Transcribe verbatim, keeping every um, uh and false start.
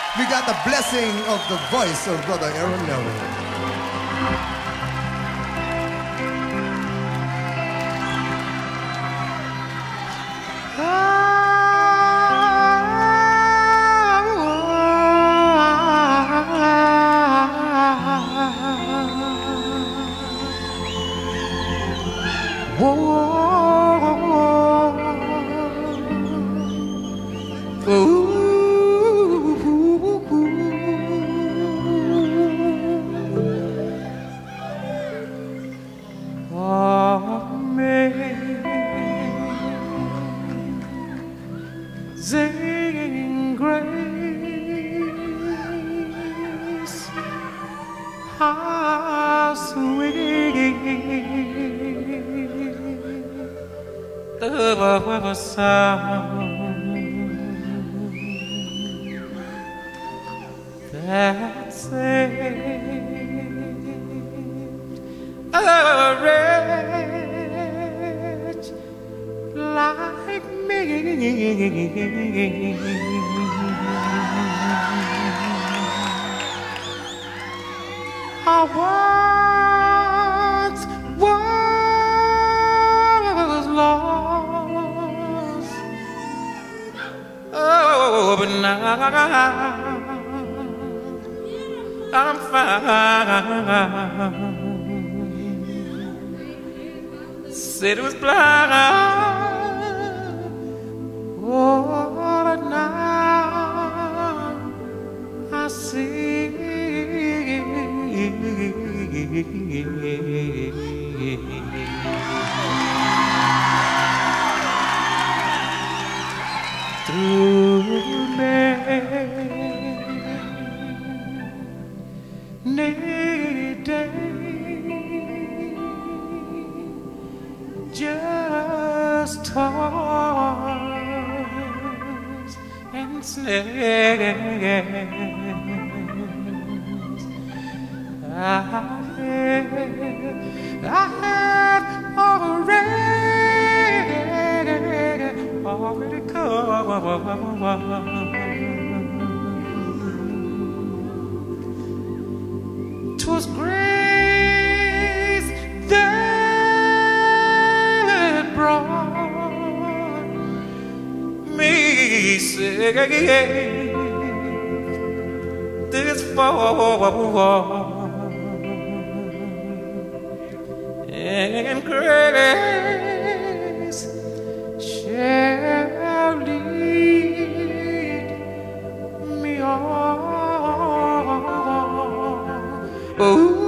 We got the blessing of the voice of Brother Aaron Neville. Amazing grace, how sweet the sound that saved a wretch like me. I once was lost, oh, but now I'm found. Said it was blind, oh, but now I see. Through many days, just toils and snares. I have, I have already, already come. 'Twas grace that brought me safe this far. And grace shall lead me on. Oh.